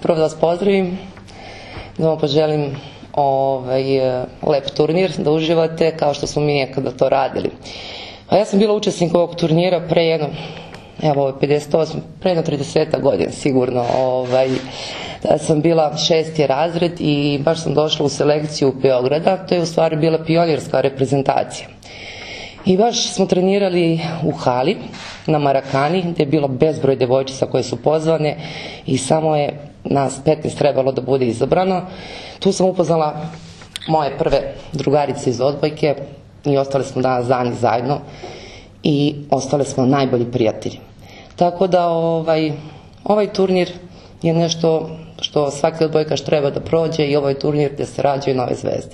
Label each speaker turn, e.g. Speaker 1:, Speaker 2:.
Speaker 1: prvo da vas pozdravim, da vam poželim lep turnir, da uživate kao što smo mi nekada to radili. A ja sam bila učesnik ovog turnira pre jedno, evo ovo je 58, pre jedno 30 godina sigurno. Da sam bila 6. razred i baš sam došla u selekciju Beograda, to je u stvari bila pionirska reprezentacija. I baš smo trenirali u hali na Marakani, gde je bilo bezbroj devojčica koje su pozvane i samo je nas 15 trebalo da bude izabrano. Tu sam upoznala moje prve drugarice iz odbojke i ostale smo danas dani zajedno i ostale smo najbolji prijatelji. Tako da ovaj turnir je nešto što svaki odbojkaš treba da prođe i ovaj turnir gde se rađaju nove zvezde.